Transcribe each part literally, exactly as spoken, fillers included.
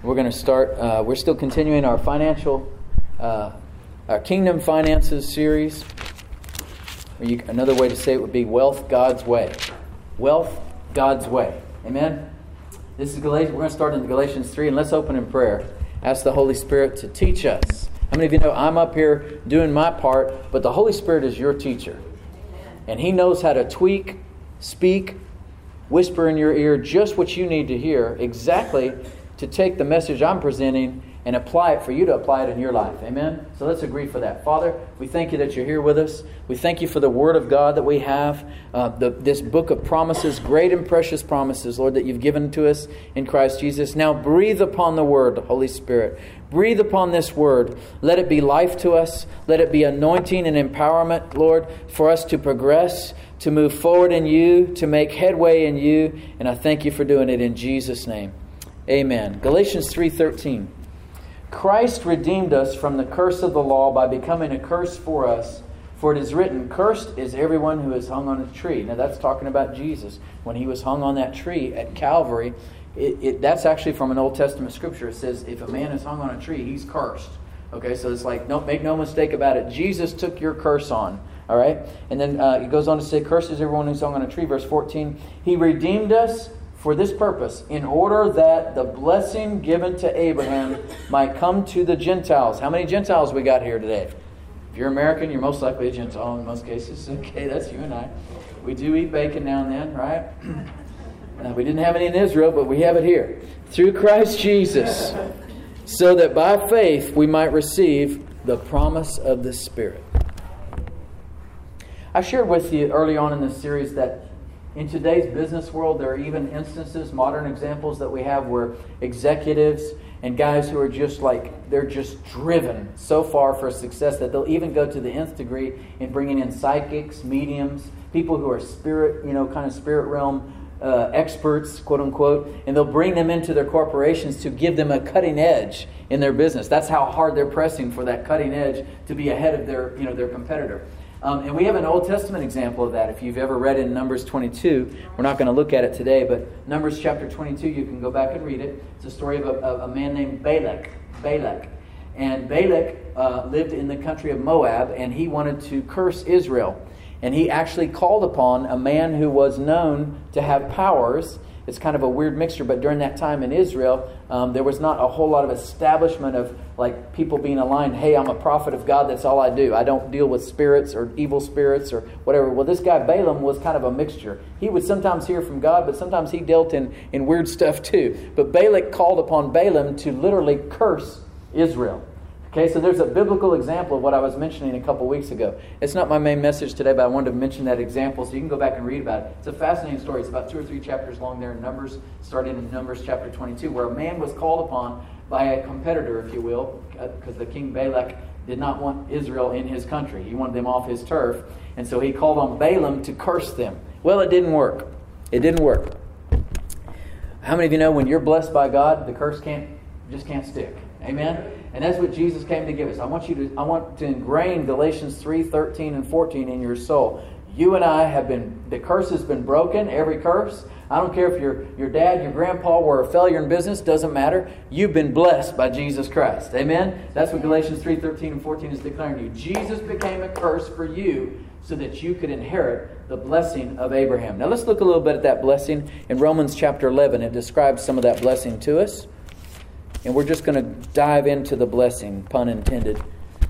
We're going to start, uh, we're still continuing our financial, uh, our Kingdom Finances series. You, another way to say it would be Wealth God's Way. Wealth God's Way. Amen? This is Galatians. We're going to start in Galatians three, and let's open in prayer. Ask the Holy Spirit to teach us. How many of you know I'm up here doing my part, but the Holy Spirit is your teacher. And He knows how to tweak, speak, whisper in your ear just what you need to hear exactly to take the message I'm presenting and apply it for you to apply it in your life. Amen? So let's agree for that. Father, we thank you that you're here with us. We thank you for the Word of God that we have. Uh, the, this book of promises, great and precious promises, Lord, that you've given to us in Christ Jesus. Now breathe upon the Word, Holy Spirit. Breathe upon this Word. Let it be life to us. Let it be anointing and empowerment, Lord, for us to progress, to move forward in you, to make headway in you. And I thank you for doing it in Jesus' name. Amen. Galatians three thirteen. Christ redeemed us from the curse of the law by becoming a curse for us. For it is written, cursed is everyone who is hung on a tree. Now that's talking about Jesus. When He was hung on that tree at Calvary, it, it, that's actually from an Old Testament scripture. It says, if a man is hung on a tree, he's cursed. Okay, so it's like, no, make no mistake about it. Jesus took your curse on. All right? And then uh, it goes on to say, cursed is everyone who's hung on a tree. Verse fourteen, He redeemed us for this purpose, in order that the blessing given to Abraham might come to the Gentiles. How many Gentiles we got here today? If you're American, you're most likely a Gentile in most cases. Okay, that's you and I. We do eat bacon now and then, right? Uh, we didn't have any in Israel, but we have it here. Through Christ Jesus, so that by faith we might receive the promise of the Spirit. I shared with you early on in this series that in today's business world, there are even instances, modern examples that we have where executives and guys who are just like, they're just driven so far for success that they'll even go to the nth degree in bringing in psychics, mediums, people who are spirit, you know, kind of spirit realm uh, experts, quote unquote, and they'll bring them into their corporations to give them a cutting edge in their business. That's how hard they're pressing for that cutting edge to be ahead of their, you know, their competitor. Um, and we have an Old Testament example of that. If you've ever read in Numbers twenty-two, we're not going to look at it today, but Numbers chapter twenty-two, you can go back and read it. It's a story of a, of a man named Balak. Balak. And Balak uh, lived in the country of Moab, and he wanted to curse Israel. And he actually called upon a man who was known to have powers. It's kind of a weird mixture, but during that time in Israel, um, there was not a whole lot of establishment of like people being aligned. Hey, I'm a prophet of God. That's all I do. I don't deal with spirits or evil spirits or whatever. Well, this guy Balaam was kind of a mixture. He would sometimes hear from God, but sometimes he dealt in, in weird stuff too. But Balak called upon Balaam to literally curse Israel. Okay, so there's a biblical example of what I was mentioning a couple weeks ago. It's not my main message today, but I wanted to mention that example so you can go back and read about it. It's a fascinating story. It's about two or three chapters long there in Numbers, starting in Numbers chapter twenty-two, where a man was called upon by a competitor, if you will, because the king Balak did not want Israel in his country. He wanted them off his turf. And so he called on Balaam to curse them. Well, it didn't work. It didn't work. How many of you know when you're blessed by God, the curse can't just can't stick? Amen? And that's what Jesus came to give us. I want you to I want to ingrain Galatians three thirteen and fourteen in your soul. You and I have been, the curse has been broken, every curse. I don't care if your, your dad, your grandpa were a failure in business, doesn't matter. You've been blessed by Jesus Christ. Amen? That's what Galatians three thirteen and fourteen is declaring to you. Jesus became a curse for you so that you could inherit the blessing of Abraham. Now let's look a little bit at that blessing in Romans chapter eleven. It describes some of that blessing to us. And we're just going to dive into the blessing, pun intended.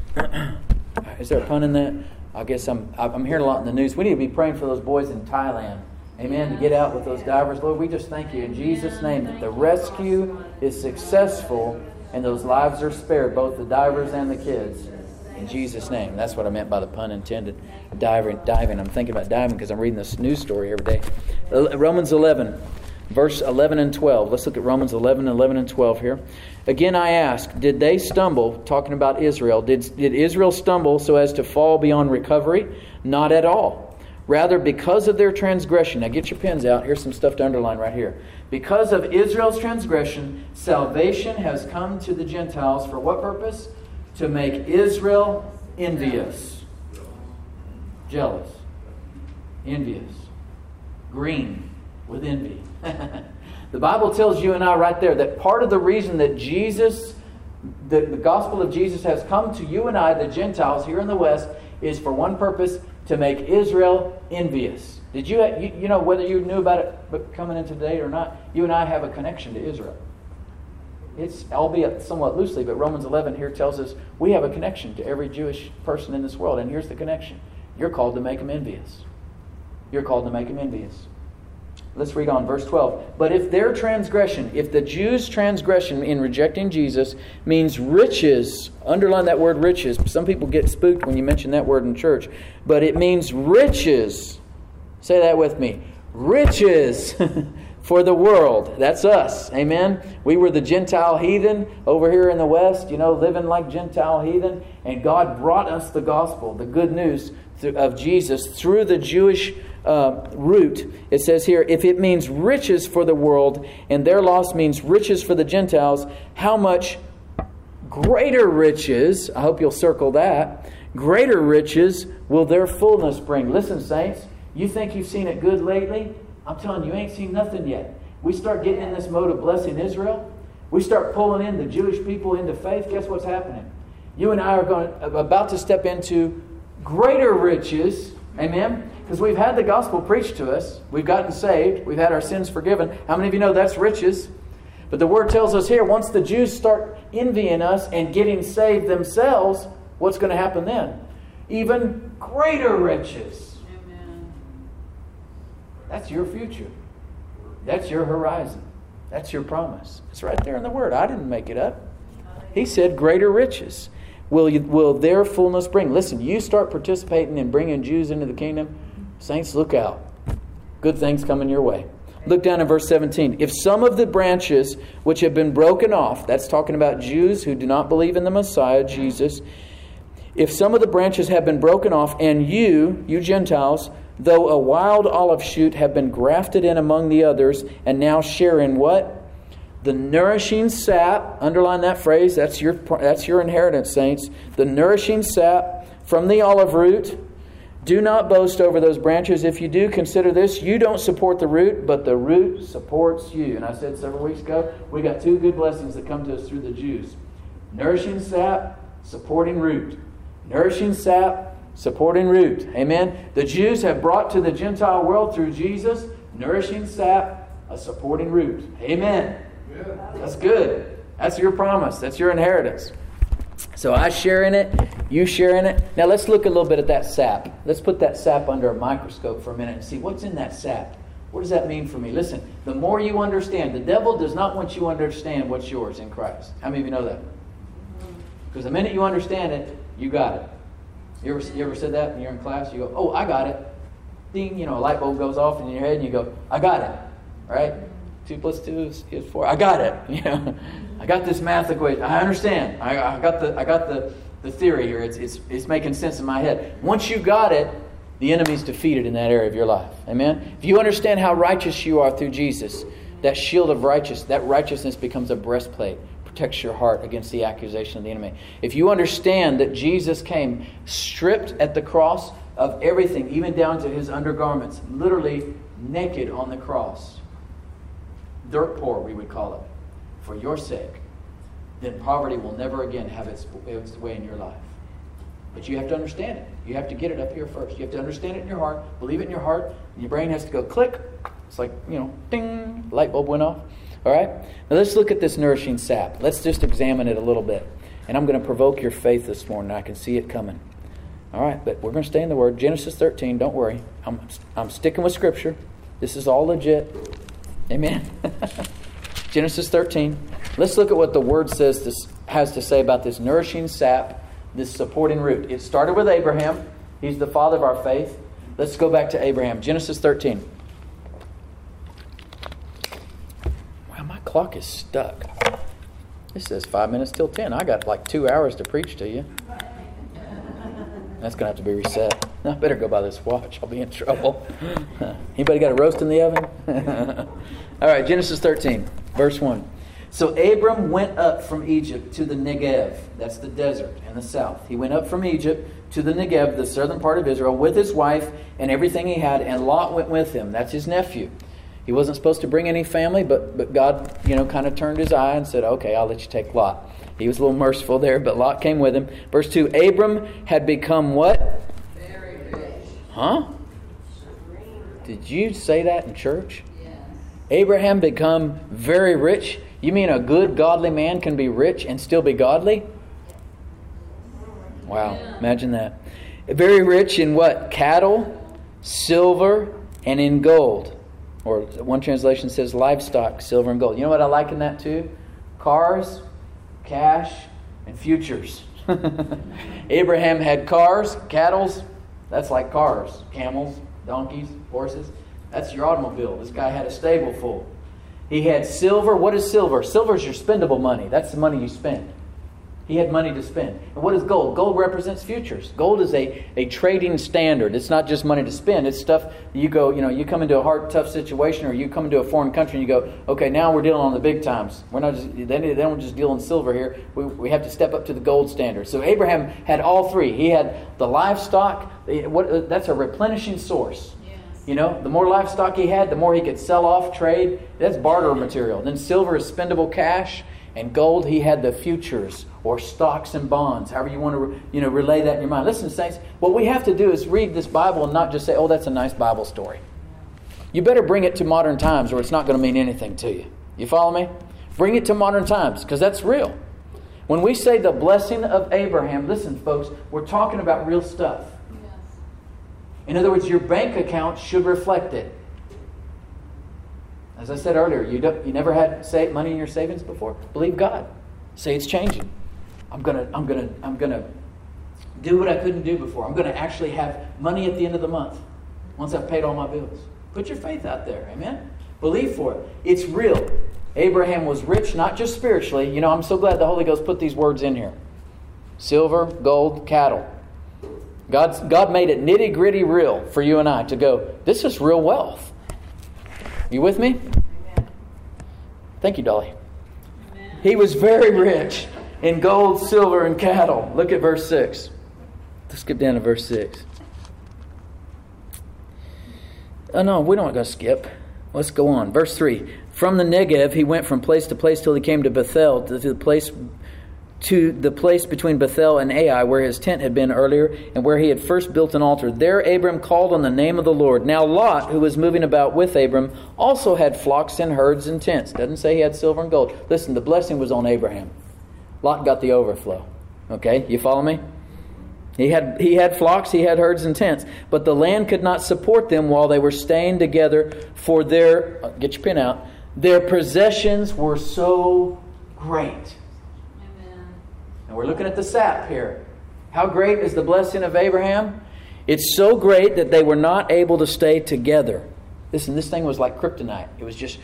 Is there a pun in that? I guess I'm I'm hearing a lot in the news. We need to be praying for those boys in Thailand. Amen. To get out with those divers. Lord, we just thank you in Jesus' name that the rescue is successful and those lives are spared, both the divers and the kids. In Jesus' name. That's what I meant by the pun intended. Diving. diving. I'm thinking about diving because I'm reading this news story every day. Romans eleven. Verse eleven and twelve. Let's look at Romans eleven, eleven and twelve here. Again, I ask, did they stumble, talking about Israel, did, did Israel stumble so as to fall beyond recovery? Not at all. Rather, because of their transgression. Now get your pens out. Here's some stuff to underline right here. Because of Israel's transgression, salvation has come to the Gentiles for what purpose? To make Israel envious. Jealous. Envious. Green with envy. The Bible tells you and I right there that part of the reason that Jesus, the, the gospel of Jesus has come to you and I, the Gentiles here in the West, is for one purpose, to make Israel envious. Did you, you, you know, whether you knew about it but coming in today or not, you and I have a connection to Israel. It's, albeit somewhat loosely, but Romans eleven here tells us we have a connection to every Jewish person in this world. And here's the connection. You're called to make them envious. You're called to make them envious. Let's read on, verse twelve. But if their transgression, if the Jews' transgression in rejecting Jesus means riches, underline that word riches. Some people get spooked when you mention that word in church. But it means riches. Say that with me. Riches for the world. That's us. Amen. We were the Gentile heathen over here in the West, you know, living like Gentile heathen. And God brought us the gospel, the good news of Jesus through the Jewish uh, root. It says here, if it means riches for the world and their loss means riches for the Gentiles, how much greater riches, I hope you'll circle that, greater riches will their fullness bring. Listen, saints, you think you've seen it good lately? I'm telling you, you ain't seen nothing yet. We start getting in this mode of blessing Israel. We start pulling in the Jewish people into faith. Guess what's happening? You and I are going about to step into greater riches. Amen? Because we've had the gospel preached to us. We've gotten saved. We've had our sins forgiven. How many of you know that's riches? But the Word tells us here, once the Jews start envying us and getting saved themselves, what's going to happen then? Even greater riches. That's your future. That's your horizon. That's your promise. It's right there in the Word. I didn't make it up. He said greater riches will you, will their fullness bring. Listen, you start participating in bringing Jews into the kingdom, saints, look out. Good things coming your way. Look down in verse seventeen. If some of the branches which have been broken off, that's talking about Jews who do not believe in the Messiah, Jesus. If some of the branches have been broken off, and you, you Gentiles, though a wild olive shoot, have been grafted in among the others, and now share in what? The nourishing sap. Underline that phrase. That's your, that's your inheritance, saints. The nourishing sap from the olive root. Do not boast over those branches. If you do, consider this. You don't support the root, but the root supports you. And I said several weeks ago, we got two good blessings that come to us through the Jews. Nourishing sap, supporting root. Nourishing sap, supporting root. Amen. The Jews have brought to the Gentile world through Jesus nourishing sap, a supporting root. Amen. Yeah. That's good. That's your promise. That's your inheritance. So I share in it. You share in it. Now let's look a little bit at that sap. Let's put that sap under a microscope for a minute and see what's in that sap. What does that mean for me? Listen, the more you understand, the devil does not want you to understand what's yours in Christ. How many of you know that? Because the minute you understand it, you got it. You ever, you ever said that when you're in class? You go, oh, I got it. Ding, you know, a light bulb goes off in your head and you go, I got it. Right? Two plus two is, is four. I got it. You know, I got this math equation. I understand. I, I got the I got the, the theory here. It's, it's it's making sense in my head. Once you got it, the enemy's defeated in that area of your life. Amen? If you understand how righteous you are through Jesus, that shield of righteousness, that righteousness becomes a breastplate. Protects your heart against the accusation of the enemy. If you understand that Jesus came stripped at the cross of everything, even down to his undergarments, literally naked on the cross, dirt poor we would call it, for your sake, then poverty will never again have its, its way in your life. But you have to understand it. You have to get it up here first. You have to understand it in your heart, believe it in your heart, and your brain has to go click. It's like, you know, ding, light bulb went off. All right? Now let's look at this nourishing sap. Let's just examine it a little bit. And I'm going to provoke your faith this morning. I can see it coming. All right, but we're going to stay in the Word. Genesis thirteen, don't worry. I'm, I'm sticking with Scripture. This is all legit. Amen. Genesis thirteen. Let's look at what the Word says this has to say about this nourishing sap, this supporting root. It started with Abraham. He's the father of our faith. Let's go back to Abraham. Genesis thirteen. Clock is stuck. It says five minutes till ten. I got like two hours to preach to you. That's going to have to be reset. I better go by this watch. I'll be in trouble. Anybody got a roast in the oven? All right, Genesis thirteen, verse one. So Abram went up from Egypt to the Negev. That's the desert in the south. He went up from Egypt to the Negev, the southern part of Israel, with his wife and everything he had, and Lot went with him. That's his nephew. He wasn't supposed to bring any family, but, but God, you know, kind of turned his eye and said, okay, I'll let you take Lot. He was a little merciful there, but Lot came with him. Verse two, Abram had become what? Very rich. Huh? Did you say that in church? Yes. Abraham become very rich? You mean a good, godly man can be rich and still be godly? Wow, yeah. Imagine that. Very rich in what? Cattle, silver, and in gold. Or one translation says livestock, silver, and gold. You know what I like in that too? Cars, cash, and futures. Abraham had cars, cattle. That's like cars. Camels, donkeys, horses. That's your automobile. This guy had a stable full. He had silver. What is silver? Silver is your spendable money. That's the money you spend. He had money to spend. And what is gold? Gold represents futures. Gold is a, a trading standard. It's not just money to spend. It's stuff you go, you know, you come into a hard, tough situation, or you come into a foreign country and you go, okay, now we're dealing on the big times. We're not just, they, they don't just deal in silver here. We, we have to step up to the gold standard. So Abraham had all three. He had the livestock. What, that's a replenishing source. You know, the more livestock he had, the more he could sell off, trade. That's barter material. Then silver is spendable cash. And gold, he had the futures or stocks and bonds, however you want to, you know, relay that in your mind. Listen, saints, what we have to do is read this Bible and not just say, oh, that's a nice Bible story. You better bring it to modern times or it's not going to mean anything to you. You follow me? Bring it to modern times because that's real. When we say the blessing of Abraham, listen, folks, we're talking about real stuff. Yes. In other words, your bank account should reflect it. As I said earlier, you don't, you never had save money in your savings before? Believe God. Say it's changing. I'm gonna, I'm gonna, I'm gonna do what I couldn't do before. I'm gonna actually have money at the end of the month once I've paid all my bills. Put your faith out there, amen? Believe for it. It's real. Abraham was rich, not just spiritually. You know, I'm so glad the Holy Ghost put these words in here. Silver, gold, cattle. God's, God made it nitty gritty real for you and I to go, this is real wealth. You with me? Amen. Thank you, Dolly. Amen. He was very rich in gold, silver, and cattle. Look at verse six. Let's skip down to verse six. Oh, no, we don't go skip. Let's go on. Verse three. From the Negev, he went from place to place till he came to Bethel, to the place to the place between Bethel and Ai, where his tent had been earlier, and where he had first built an altar. There Abram called on the name of the Lord. Now Lot, who was moving about with Abram, also had flocks and herds and tents. Doesn't say he had silver and gold. Listen, the blessing was on Abraham. Lot got the overflow. Okay, you follow me? He had he had flocks, he had herds and tents, but the land could not support them while they were staying together, for their, get your pen out, their possessions were so great. And we're looking at the sap here. How great is the blessing of Abraham? It's so great that they were not able to stay together. Listen, this thing was like kryptonite. It was just,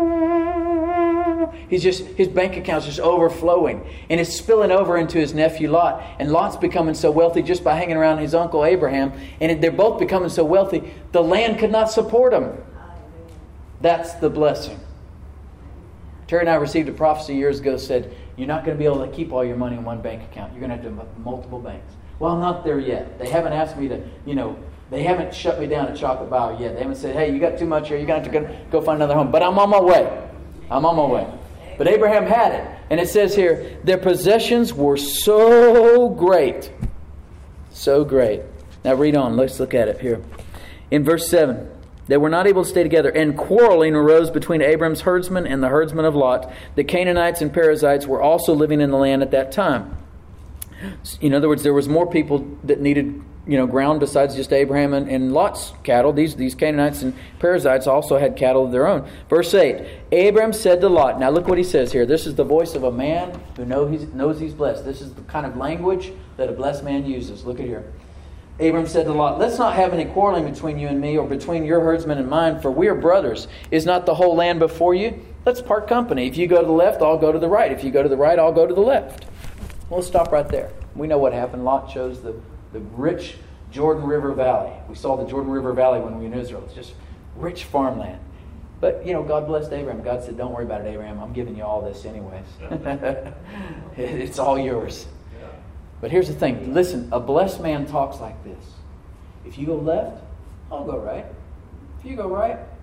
he's just, his bank account's just overflowing. And it's spilling over into his nephew Lot. And Lot's becoming so wealthy just by hanging around his uncle Abraham. And they're both becoming so wealthy, the land could not support them. That's the blessing. Terry and I received a prophecy years ago that said, you're not going to be able to keep all your money in one bank account. You're going to have to have multiple banks. Well, I'm not there yet. They haven't asked me to, you know, they haven't shut me down at Chocolate Bower yet. They haven't said, hey, you got too much here. You're going to have to go, go find another home. But I'm on my way. I'm on my way. But Abraham had it. And it says here, their possessions were so great. So great. Now read on. Let's look at it here. In verse seven. They were not able to stay together, and quarreling arose between Abram's herdsmen and the herdsmen of Lot. The Canaanites and Perizzites were also living in the land at that time. In other words, there was more people that needed, you know, ground besides just Abraham and, and Lot's cattle. These, these Canaanites and Perizzites also had cattle of their own. Verse eight, Abram said to Lot, now look what he says here. This is the voice of a man who know he's, knows he's blessed. This is the kind of language that a blessed man uses. Look at here. Abram said to Lot, let's not have any quarreling between you and me, or between your herdsmen and mine, for we are brothers. Is not the whole land before you? Let's part company. If you go to the left, I'll go to the right. If you go to the right, I'll go to the left. Well, let's stop right there. We know what happened. Lot chose the, the rich Jordan River Valley. We saw the Jordan River Valley when we were in Israel. It's just rich farmland. But, you know, God blessed Abraham. God said, don't worry about it, Abraham. I'm giving you all this anyways. It's all yours. But here's the thing. Listen, a blessed man talks like this. If you go left, I'll go right. If you go right,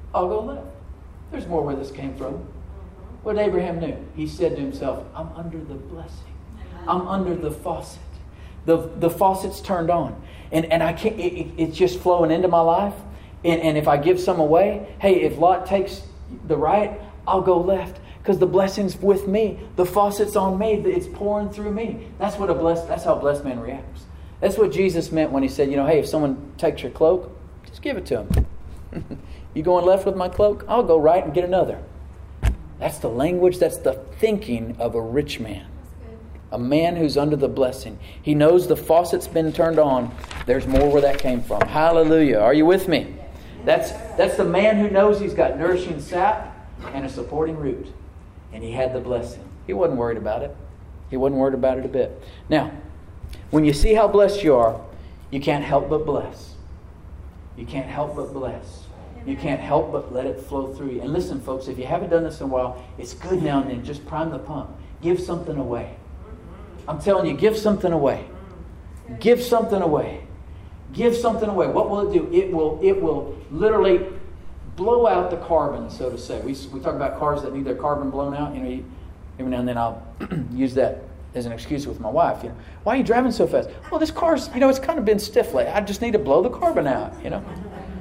I'll go left. There's more where this came from. What Abraham knew, he said to himself, I'm under the blessing. I'm under the faucet. The, the faucet's turned on. And, and I can't, it, it's just flowing into my life. And, and if I give some away, hey, if Lot takes the right, I'll go left. Because the blessing's with me. The faucet's on me. It's pouring through me. That's what a blessed, that's how a blessed man reacts. That's what Jesus meant when he said, you know, hey, if someone takes your cloak, just give it to him. You going left with my cloak? I'll go right and get another. That's the language, that's the thinking of a rich man. A man who's under the blessing. He knows the faucet's been turned on. There's more where that came from. Hallelujah. Are you with me? That's, that's the man who knows he's got nourishing sap and a supporting root. And he had the blessing. He wasn't worried about it. He wasn't worried about it a bit. Now, when you see how blessed you are, you can't help but bless. You can't help but bless. You can't help but let it flow through you. And listen, folks, if you haven't done this in a while, it's good now and then. Just prime the pump. Give something away. I'm telling you, give something away. Give something away. Give something away. What will it do? It will, it will literally blow out the carbon, so to say. We, we talk about cars that need their carbon blown out. You know, you, every now and then I'll use that as an excuse with my wife. You know, why are you driving so fast? Well, this car's, you know, it's kind of been stiff lately. I just need to blow the carbon out, you know.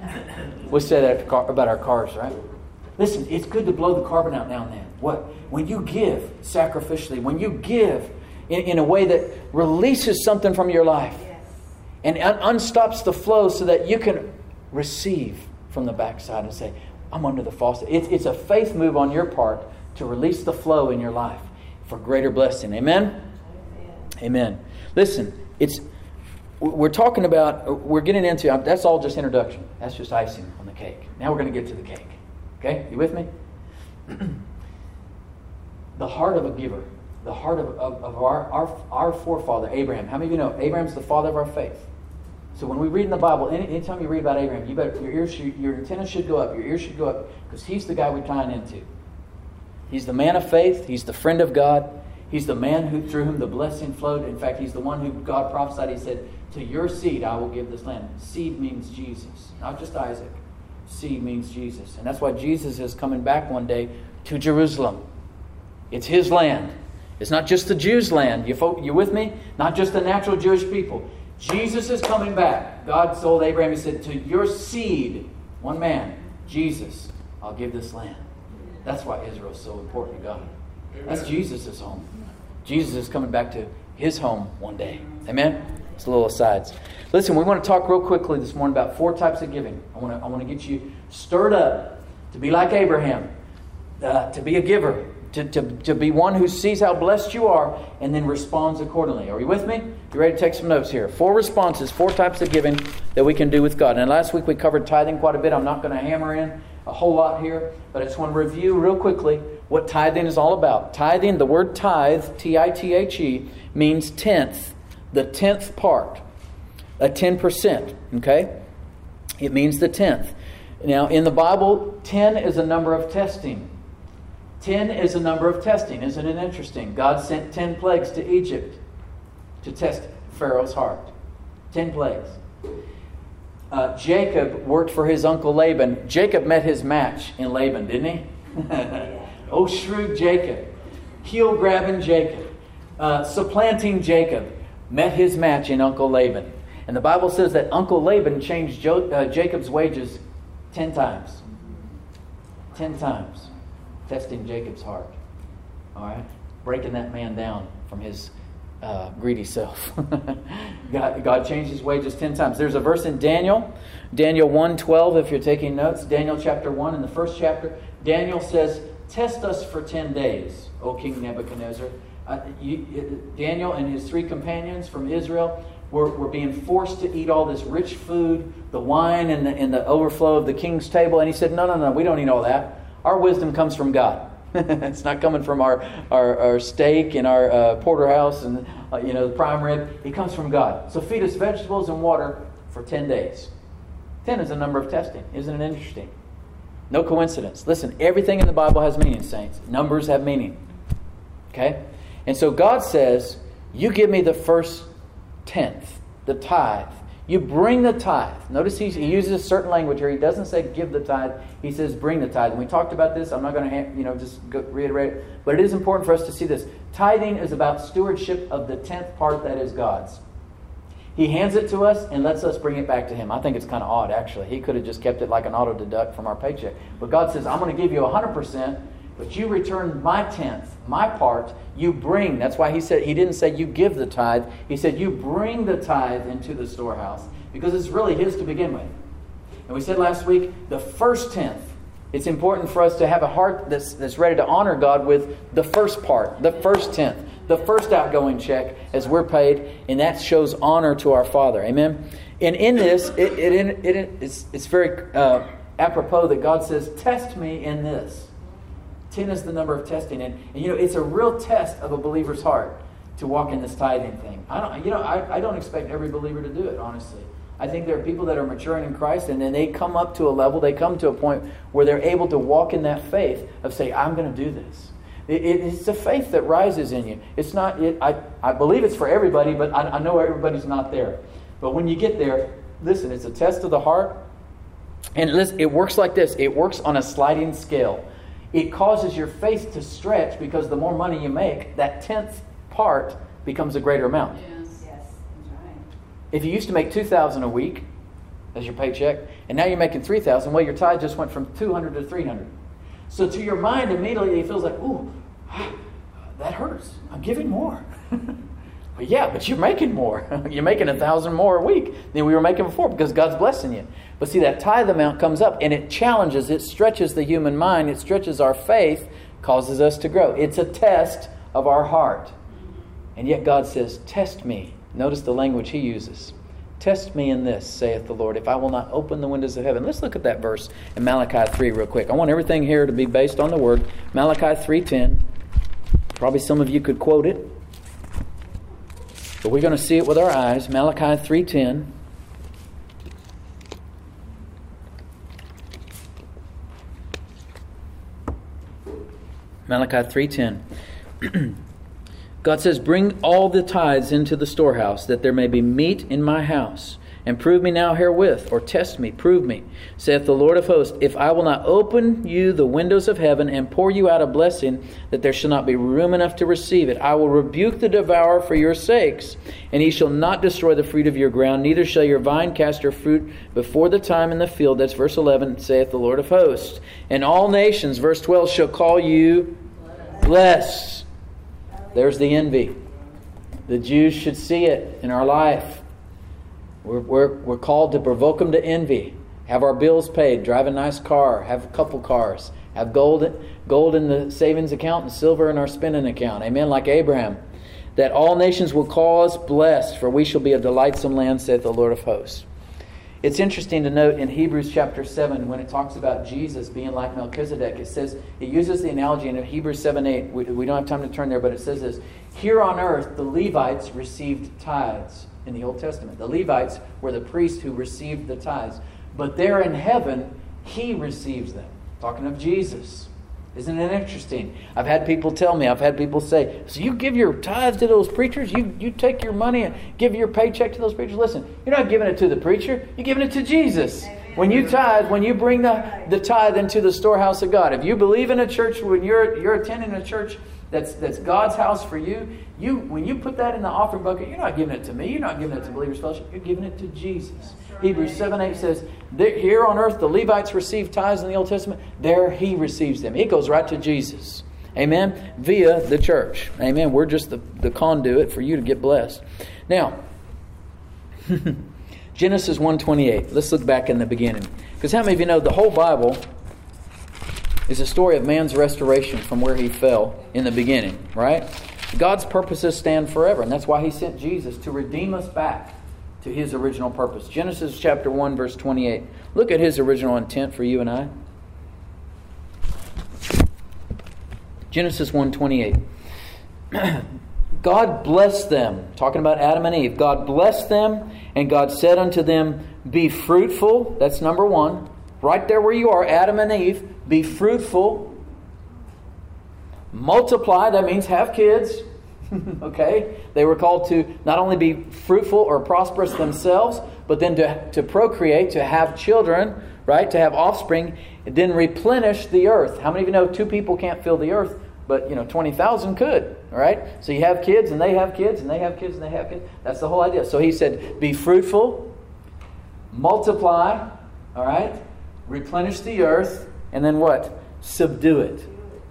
We say that about our cars, right? Listen, it's good to blow the carbon out now and then. What? When you give sacrificially, when you give in, in a way that releases something from your life and un- unstops the flow so that you can receive from the backside and say, I'm under the faucet. It's, it's a faith move on your part to release the flow in your life for greater blessing. Amen? Amen. Amen. Listen, it's we're talking about, we're getting into, that's all just introduction. That's just icing on the cake. Now we're going to get to the cake. Okay? You with me? The heart of a giver. The heart of, of, of our, our, our forefather, Abraham. How many of you know Abraham's the father of our faith? So when we read in the Bible, any, anytime you read about Abraham, you better, your ears should, your antennas should go up, your ears should go up, because he's the guy we're tying into. He's the man of faith. He's the friend of God. He's the man who through whom the blessing flowed. In fact, he's the one who God prophesied. He said, to your seed I will give this land. Seed means Jesus, not just Isaac. Seed means Jesus. And that's why Jesus is coming back one day to Jerusalem. It's his land. It's not just the Jews' land. You, folk, you with me? Not just the natural Jewish people. Jesus is coming back. God told Abraham, he said, to your seed, one man, Jesus, I'll give this land. That's why Israel is so important to God. That's Jesus' home. Jesus is coming back to his home one day. Amen? It's a little asides. Listen, we want to talk real quickly this morning about four types of giving. I want to, I want to get you stirred up to be like Abraham, uh, to be a giver, to, to, to be one who sees how blessed you are and then responds accordingly. Are you with me? You ready to take some notes here? Four responses, four types of giving that we can do with God. And last week we covered tithing quite a bit. I'm not going to hammer in a whole lot here, but I just want to review real quickly what tithing is all about. Tithing, the word tithe, T I T H E, means tenth, the tenth part, a ten percent, okay? It means the tenth. Now, in the Bible, ten is a number of testing. ten is a number of testing. Isn't it interesting? God sent ten plagues to Egypt to test Pharaoh's heart. ten plagues. Uh, Jacob worked for his uncle Laban. Jacob met his match in Laban, didn't he? Oh, shrewd Jacob. Heel-grabbing Jacob. Uh, supplanting Jacob. Met his match in Uncle Laban. And the Bible says that Uncle Laban changed jo- uh, Jacob's wages ten times. Ten times. Testing Jacob's heart. All right? Breaking that man down from his uh, greedy self. God, God changed his wages ten times. There's a verse in Daniel. Daniel one twelve, if you're taking notes. Daniel chapter one, in the first chapter. Daniel says, test us for ten days, O King Nebuchadnezzar. Uh, you, Daniel and his three companions from Israel were, were being forced to eat all this rich food, the wine and the, and the overflow of the king's table. And he said, no, no, no, we don't eat all that. Our wisdom comes from God. It's not coming from our, our, our steak and our uh, porterhouse and uh, you know the prime rib. It comes from God. So feed us vegetables and water for ten days. ten is a number of testing. Isn't it interesting? No coincidence. Listen, everything in the Bible has meaning, saints. Numbers have meaning. Okay? And so God says, you give me the first tenth, the tithe. You bring the tithe. Notice he, he uses a certain language here. He doesn't say give the tithe. He says bring the tithe. And we talked about this. I'm not going to you know just go reiterate it. But it is important for us to see this. Tithing is about stewardship of the tenth part that is God's. He hands it to us and lets us bring it back to Him. I think it's kind of odd, actually. He could have just kept it like an auto deduct from our paycheck. But God says, I'm going to give you one hundred percent, but you return my tenth, my part. You bring. That's why He said, He didn't say you give the tithe. He said you bring the tithe into the storehouse, because it's really His to begin with. And we said last week, the first tenth. It's important for us to have a heart that's, that's ready to honor God with the first part, the first tenth. The first outgoing check as we're paid, and that shows honor to our Father. Amen? And in this, it, it, it, it's, it's very uh, apropos that God says, test me in this. ten is the number of testing. And, and you know, it's a real test of a believer's heart to walk in this tithing thing. I don't, you know, I, I don't expect every believer to do it, honestly. I think there are people that are maturing in Christ, and then they come up to a level, they come to a point where they're able to walk in that faith of say, I'm going to do this. It, it, it's a faith that rises in you. It's not. It, I, I believe it's for everybody, but I, I know everybody's not there. But when you get there, listen, it's a test of the heart. And listen, it works like this. It works on a sliding scale. It causes your faith to stretch, because the more money you make, that tenth part becomes a greater amount. Yes, yes, that's right. If you used to make two thousand dollars a week as your paycheck, and now you're making three thousand dollars, well, your tithe just went from two hundred dollars to three hundred dollars. So to your mind, immediately it feels like, ooh, that hurts. I'm giving more. Well, yeah, but you're making more. You're making a thousand more a week than we were making before, because God's blessing you. But see, that tithe amount comes up, and it challenges, it stretches the human mind, it stretches our faith, causes us to grow. It's a test of our heart. And yet God says, test me. Notice the language He uses. Test me in this, saith the Lord, if I will not open the windows of heaven. Let's look at that verse in Malachi three real quick. I want everything here to be based on the Word. Malachi three ten. Probably some of you could quote it, but we're going to see it with our eyes. Malachi three ten. Malachi three ten. God says, bring all the tithes into the storehouse, that there may be meat in my house. And prove me now herewith, or test me, prove me, saith the Lord of hosts, if I will not open you the windows of heaven and pour you out a blessing, that there shall not be room enough to receive it. I will rebuke the devourer for your sakes, and he shall not destroy the fruit of your ground, neither shall your vine cast her fruit before the time in the field. That's verse eleven, saith the Lord of hosts. And all nations, verse twelve, shall call you blessed. There's the envy. The Jews should see it in our life. We're, we're, we're called to provoke them to envy. Have our bills paid. Drive a nice car. Have a couple cars. Have gold, gold in the savings account and silver in our spending account. Amen. Like Abraham. That all nations will call us blessed, for we shall be a delightsome land, saith the Lord of hosts. It's interesting to note in Hebrews chapter seven, when it talks about Jesus being like Melchizedek, it says, it uses the analogy in Hebrews seven eight. We, we don't have time to turn there, but it says this. Here on earth, the Levites received tithes in the Old Testament. The Levites were the priests who received the tithes. But there in heaven, He receives them. Talking of Jesus. Isn't it interesting? I've had people tell me, I've had people say, so you give your tithes to those preachers? You you take your money and give your paycheck to those preachers? Listen, you're not giving it to the preacher. You're giving it to Jesus. Amen. When you tithe, when you bring the, the tithe into the storehouse of God, if you believe in a church, when you're you're attending a church that's that's God's house for you, you when you put that in the offering bucket, you're not giving it to me. You're not giving it to Believers Fellowship. You're giving it to Jesus. Hebrews seven eight says, here on earth the Levites receive tithes in the Old Testament. There He receives them. It goes right to Jesus. Amen? Via the church. Amen? We're just the, the conduit for you to get blessed. Now, Genesis one twenty-eight. Let's look back in the beginning. Because how many of you know the whole Bible is a story of man's restoration from where he fell in the beginning, right? God's purposes stand forever, and that's why He sent Jesus to redeem us back to His original purpose. Genesis chapter one, verse twenty-eight. Look at His original intent for you and I. Genesis one twenty-eight. God blessed them. Talking about Adam and Eve. God blessed them, and God said unto them, be fruitful. That's number one. Right there where you are, Adam and Eve. Be fruitful. Multiply. That means have kids. Okay? They were called to not only be fruitful or prosperous themselves, but then to, to procreate, to have children, right? To have offspring, and then replenish the earth. How many of you know two people can't fill the earth, but you know twenty thousand could, all right? So you have kids and they have kids and they have kids and they have kids. That's the whole idea. So he said, be fruitful, multiply, all right? Replenish the earth, and then what? Subdue it.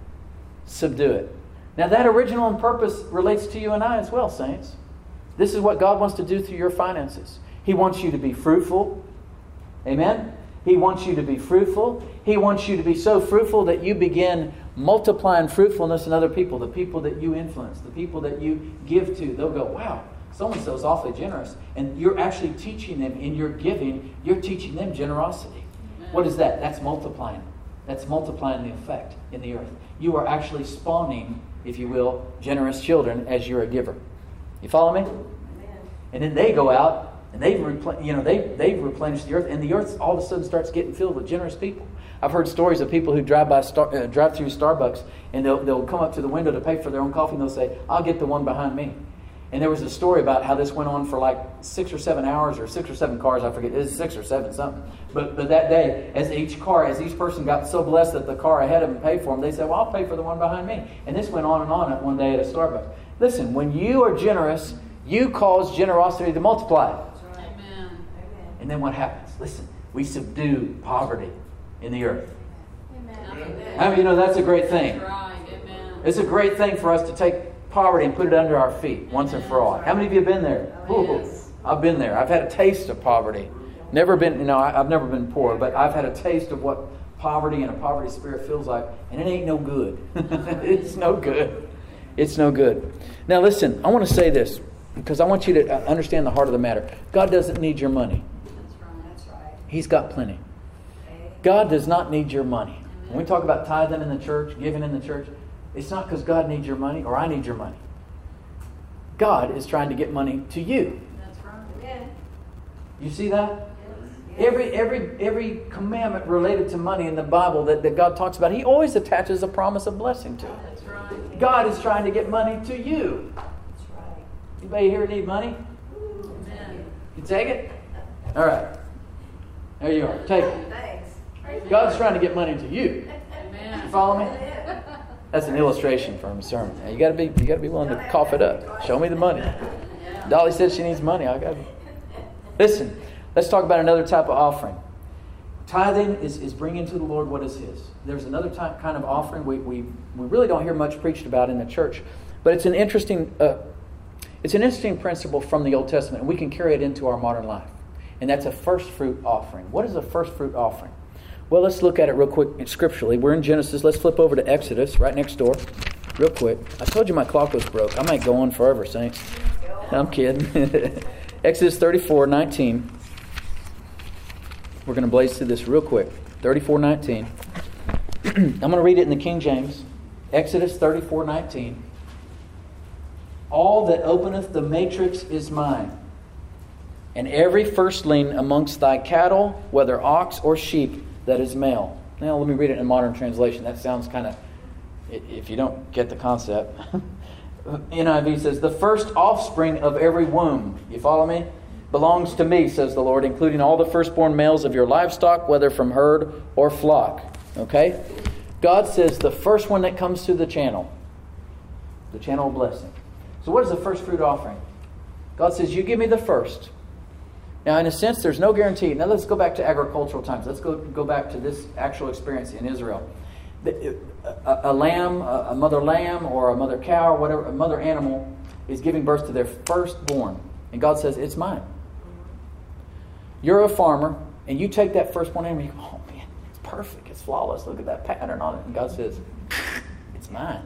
Subdue it. Now that original and purpose relates to you and I as well, saints. This is what God wants to do through your finances. He wants you to be fruitful. Amen? He wants you to be fruitful. He wants you to be so fruitful that you begin multiplying fruitfulness in other people. The people that you influence. The people that you give to. They'll go, wow, so-and-so is awfully generous. And you're actually teaching them in your giving. You're teaching them generosity. Amen. What is that? That's multiplying. That's multiplying the effect in the earth. You are actually spawning, if you will, generous children as you're a giver. You follow me? Amen. And then they go out and they've replen- you know they they've replenished the earth, and the earth all of a sudden starts getting filled with generous people. I've heard stories of people who drive by Star, uh, drive through Starbucks, and they'll they'll come up to the window to pay for their own coffee, and they'll say, "I'll get the one behind me." And there was a story about how this went on for like six or seven hours, or six or seven cars. I forget. It was six or seven something. But but that day, as each car, as each person got so blessed that the car ahead of them paid for them, they said, "Well, I'll pay for the one behind me." And this went on and on one day at a Starbucks. Listen, when you are generous, you cause generosity to multiply. Amen. And then what happens? Listen, we subdue poverty in the earth. Amen. I mean, you know, that's a great thing. That's right. Amen. It's a great thing for us to take poverty and put it under our feet once and for all. How many of you have been there? Ooh, I've been there. I've had a taste of poverty. Never been, you know, I, I've never been poor, but I've had a taste of what poverty and a poverty spirit feels like, and it ain't no good. It's no good. It's no good. Now listen, I want to say this, because I want you to understand the heart of the matter. God doesn't need your money. That's right. That's right. He's got plenty. God does not need your money. When we talk about tithing in the church, giving in the church, it's not because God needs your money or I need your money. God is trying to get money to you. That's right. Yeah. You see that? Yes. Every every every commandment related to money in the Bible that, that God talks about, He always attaches a promise of blessing to it. That's right. God is trying to get money to you. That's right. Anybody here need money? Amen. You take it? All right. There you are. Take it. Thanks. God's trying to get money to you. Amen. You follow me? That's an illustration from a sermon. Now, you got to be you got to be willing to cough it up. Show me the money. Dolly said she needs money. I got. Listen, let's talk about another type of offering. Tithing is, is bringing to the Lord what is His. There's another type kind of offering we we, we really don't hear much preached about in the church, but it's an interesting uh, it's an interesting principle from the Old Testament, and we can carry it into our modern life. And that's a first fruit offering. What is a first fruit offering? Well, let's look at it real quick scripturally. We're in Genesis. Let's flip over to Exodus, right next door, real quick. I told you my clock was broke. I might go on forever, saints. I'm kidding. Exodus thirty-four nineteen. We're going to blaze through this real quick. thirty-four nineteen. I'm going to read it in the King James. Exodus thirty-four nineteen. All that openeth the matrix is mine, and every firstling amongst thy cattle, whether ox or sheep, that is male. Now let me read it in modern translation. That sounds kind of, if you don't get the concept. N I V says, the first offspring of every womb, you follow me, belongs to me, says the Lord, including all the firstborn males of your livestock, whether from herd or flock. Okay? God says the first one that comes through the channel, the channel of blessing. So what is the first fruit offering? God says, you give me the first. Now, in a sense, there's no guarantee. Now, let's go back to agricultural times. Let's go go back to this actual experience in Israel. A, a, a lamb, a, a mother lamb, or a mother cow, or whatever, a mother animal is giving birth to their firstborn. And God says, it's mine. You're a farmer, and you take that firstborn animal, and you go, oh man, it's perfect. It's flawless. Look at that pattern on it. And God says, it's mine.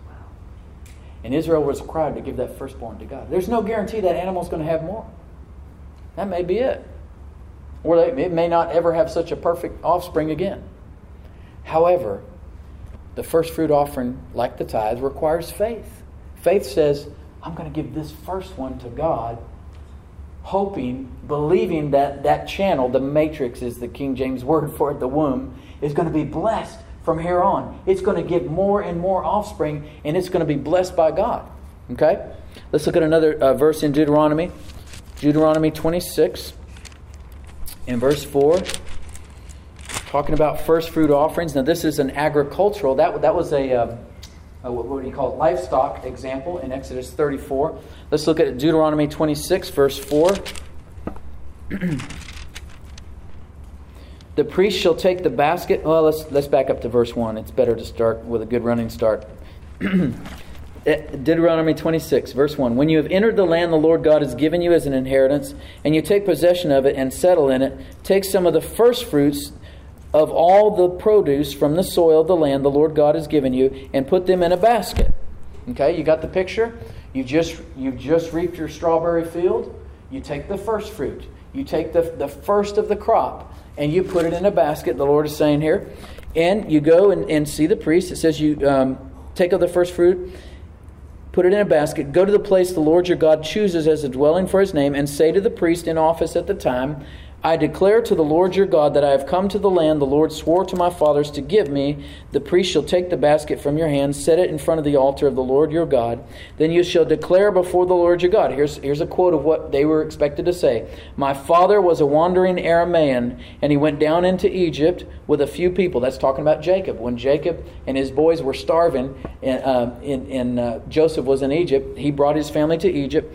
And Israel was required to give that firstborn to God. There's no guarantee that animal's going to have more. That may be it. Or it may not ever have such a perfect offspring again. However, the first fruit offering, like the tithe, requires faith. Faith says, I'm going to give this first one to God, hoping, believing that that channel, the matrix is the King James word for it, the womb, is going to be blessed from here on. It's going to give more and more offspring, and it's going to be blessed by God. Okay? Let's look at another uh, verse in Deuteronomy. Deuteronomy twenty-six in verse four. Talking about first fruit offerings. Now this is an agricultural, that, that was a, uh, a, what do you call it, livestock example in Exodus thirty-four. Let's look at Deuteronomy twenty-six verse four. The priest shall take the basket. Well, let's let's back up to verse one. It's better to start with a good running start. Deuteronomy twenty-six, verse one. When you have entered the land the Lord God has given you as an inheritance, and you take possession of it and settle in it, take some of the first fruits of all the produce from the soil of the land the Lord God has given you, and put them in a basket. Okay, you got the picture? You've just, you've just reaped your strawberry field. You take the first fruit. You take the, the first of the crop, and you put it in a basket, the Lord is saying here. And you go and, and see the priest. It says you um, take of the first fruit, put it in a basket, go to the place the Lord your God chooses as a dwelling for His name, and say to the priest in office at the time, I declare to the Lord your God that I have come to the land the Lord swore to my fathers to give me. The priest shall take the basket from your hand, set it in front of the altar of the Lord your God. Then you shall declare before the Lord your God. Here's, here's a quote of what they were expected to say. My father was a wandering Aramaean, and he went down into Egypt with a few people. That's talking about Jacob. When Jacob and his boys were starving, and, uh, and, and uh, Joseph was in Egypt, he brought his family to Egypt.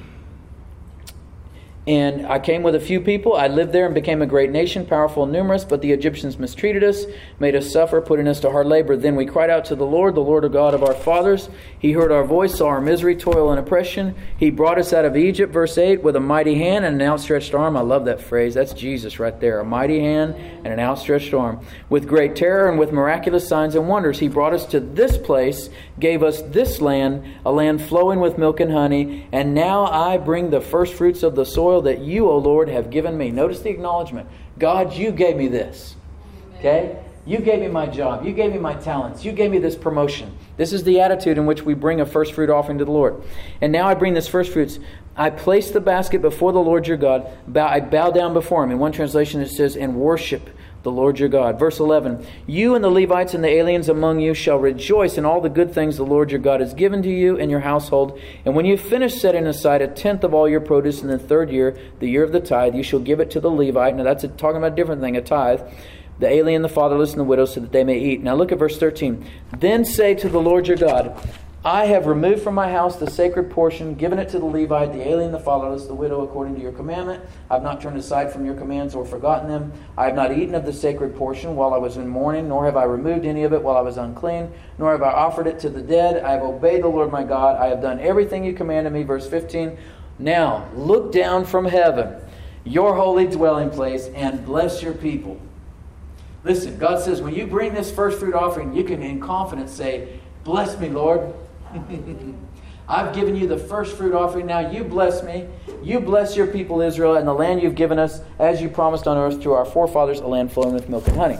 And I came with a few people. I lived there and became a great nation, powerful and numerous. But the Egyptians mistreated us, made us suffer, putting us to hard labor. Then we cried out to the Lord, the Lord God of our fathers. He heard our voice, saw our misery, toil, and oppression. He brought us out of Egypt, verse eight, with a mighty hand and an outstretched arm. I love that phrase. That's Jesus right there. A mighty hand and an outstretched arm. With great terror and with miraculous signs and wonders, He brought us to this place, gave us this land, a land flowing with milk and honey. And now I bring the first fruits of the soil that you, O Lord, have given me. Notice the acknowledgement. God, you gave me this. Okay? You gave me my job. You gave me my talents. You gave me this promotion. This is the attitude in which we bring a first fruit offering to the Lord. And now I bring this first fruits. I place the basket before the Lord your God. Bow, I bow down before Him. In one translation it says, and worship the Lord your God. Verse eleven, you and the Levites and the aliens among you shall rejoice in all the good things the Lord your God has given to you and your household. And when you finish setting aside a tenth of all your produce in the third year, the year of the tithe, you shall give it to the Levite. Now that's a, talking about a different thing, a tithe. The alien, the fatherless, and the widow, so that they may eat. Now look at verse thirteen. Then say to the Lord your God, I have removed from my house the sacred portion, given it to the Levite, the alien, the fatherless, the widow, according to your commandment. I have not turned aside from your commands or forgotten them. I have not eaten of the sacred portion while I was in mourning, nor have I removed any of it while I was unclean, nor have I offered it to the dead. I have obeyed the Lord my God. I have done everything you commanded me. Verse fifteen. Now look down from heaven, your holy dwelling place, and bless your people. Listen, God says when you bring this first fruit offering, you can in confidence say, bless me, Lord. I've given you the first fruit offering. Now you bless me. You bless your people Israel and the land you've given us as you promised on earth to our forefathers, a land flowing with milk and honey.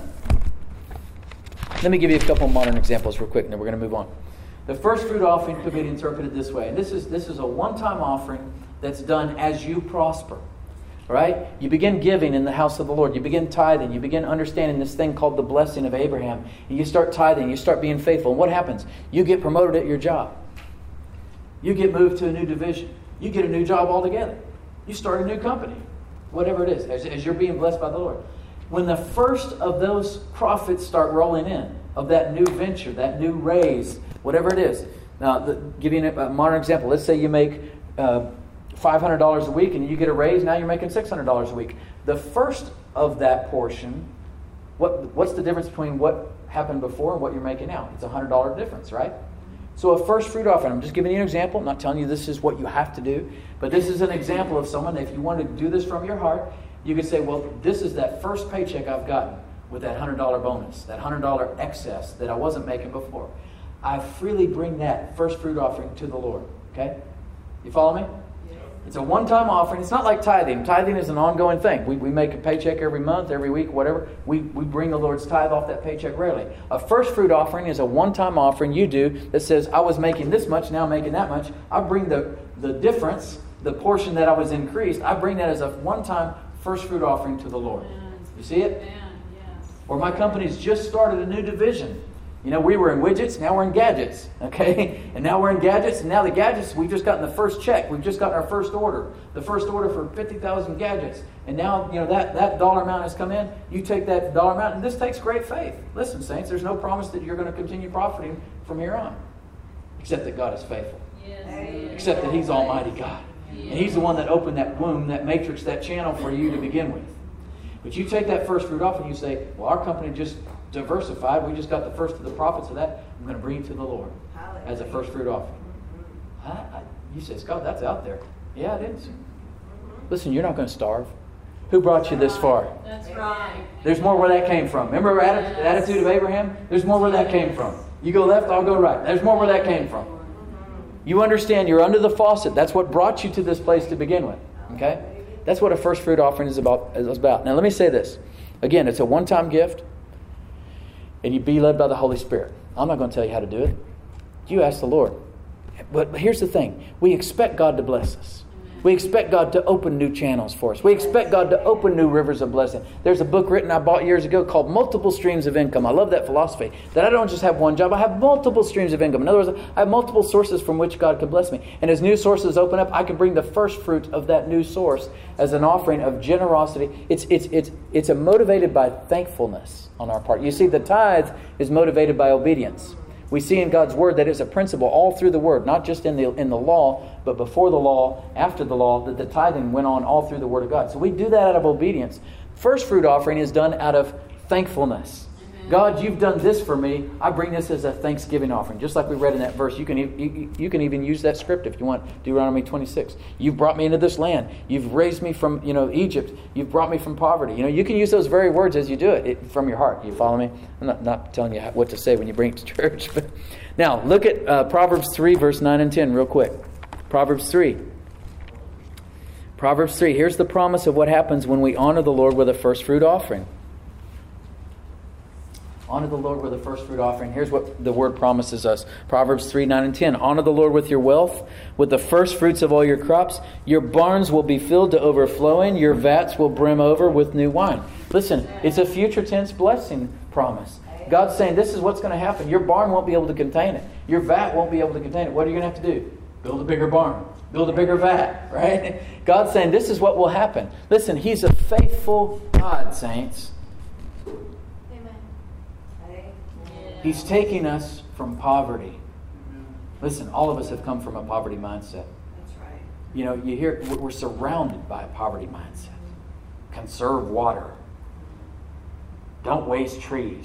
Let me give you a couple of modern examples real quick and then we're going to move on. The first fruit offering could be interpreted this way. And this is, this is a one-time offering that's done as you prosper. All right? You begin giving in the house of the Lord. You begin tithing. You begin understanding this thing called the blessing of Abraham. And you start tithing. You start being faithful. And what happens? You get promoted at your job. You get moved to a new division. You get a new job altogether. You start a new company. Whatever it is, as, as you're being blessed by the Lord. When the first of those profits start rolling in, of that new venture, that new raise, whatever it is. Now, the, give you a modern example. Let's say you make Uh, five hundred dollars a week and you get a raise, now you're making six hundred dollars a week. The first of that portion, what what's the difference between what happened before and what you're making now? It's a one hundred dollars difference, right? So a first fruit offering, I'm just giving you an example. I'm not telling you this is what you have to do, but this is an example of someone, if you want to do this from your heart, you could say, well, this is that first paycheck I've gotten with that one hundred dollars bonus, that one hundred dollars excess that I wasn't making before. I freely bring that first fruit offering to the Lord, okay? You follow me? It's a one-time offering. It's not like tithing. Tithing is an ongoing thing. We, we make a paycheck every month, every week, whatever. We, we bring the Lord's tithe off that paycheck rarely. A first fruit offering is a one-time offering you do that says, I was making this much, now I'm making that much. I bring the, the difference, the portion that I was increased, I bring that as a one-time first fruit offering to the Lord. You see it? Or my company's just started a new division. You know, we were in widgets, now we're in gadgets, okay? And now we're in gadgets, and now the gadgets, we've just gotten the first check. We've just gotten our first order. The first order for fifty thousand gadgets. And now, you know, that, that dollar amount has come in. You take that dollar amount, and this takes great faith. Listen, saints, there's no promise that you're going to continue profiting from here on. Except that God is faithful. Yes. Except that He's Almighty God. And He's the one that opened that womb, that matrix, that channel for you to begin with. But you take that first fruit off and you say, well, our company just diversified. We just got the first of the profits of that. I'm going to bring it to the Lord as a first fruit offering. I, I, you say, Scott, that's out there. Yeah, it is. Listen, you're not going to starve. Who brought you this far? That's right. There's more where that came from. Remember the atti- the attitude of Abraham? There's more where that came from. You go left, I'll go right. There's more where that came from. You understand you're under the faucet. That's what brought you to this place to begin with. Okay? That's what a first fruit offering is about. Is about. Now let me say this. Again, it's a one-time gift. And you be led by the Holy Spirit. I'm not going to tell you how to do it. You ask the Lord. But here's the thing. We expect God to bless us. We expect God to open new channels for us. We expect God to open new rivers of blessing. There's a book written I bought years ago called Multiple Streams of Income. I love that philosophy. That I don't just have one job. I have multiple streams of income. In other words, I have multiple sources from which God can bless me. And as new sources open up, I can bring the first fruit of that new source as an offering of generosity. It's, it's, it's, it's a motivated by thankfulness on our part. You see, the tithe is motivated by obedience. We see in God's Word that it's a principle all through the Word, not just in the in the law, but before the law, after the law, that the tithing went on all through the Word of God. So we do that out of obedience. First fruit offering is done out of thankfulness. Amen. God, you've done this for me. I bring this as a thanksgiving offering. Just like we read in that verse. You can, you, you can even use that script if you want. Deuteronomy twenty-six. You've brought me into this land. You've raised me from, you know, Egypt. You've brought me from poverty. You know, you can use those very words as you do it, it from your heart. You follow me? I'm not, not telling you what to say when you bring it to church. But now, look at uh, Proverbs three, verse nine and ten real quick. Proverbs three. Proverbs three. Here's the promise of what happens when we honor the Lord with a first fruit offering. Honor the Lord with a first fruit offering. Here's what the Word promises us. Proverbs three, nine and ten. Honor the Lord with your wealth, with the first fruits of all your crops. Your barns will be filled to overflowing. Your vats will brim over with new wine. Listen, it's a future tense blessing promise. God's saying this is what's going to happen. Your barn won't be able to contain it. Your vat won't be able to contain it. What are you going to have to do? Build a bigger barn. Build a bigger vat, right? God's saying this is what will happen. Listen, He's a faithful God, saints. He's taking us from poverty. Listen, all of us have come from a poverty mindset. That's right. You know, you hear we're surrounded by a poverty mindset. Conserve water. Don't waste trees.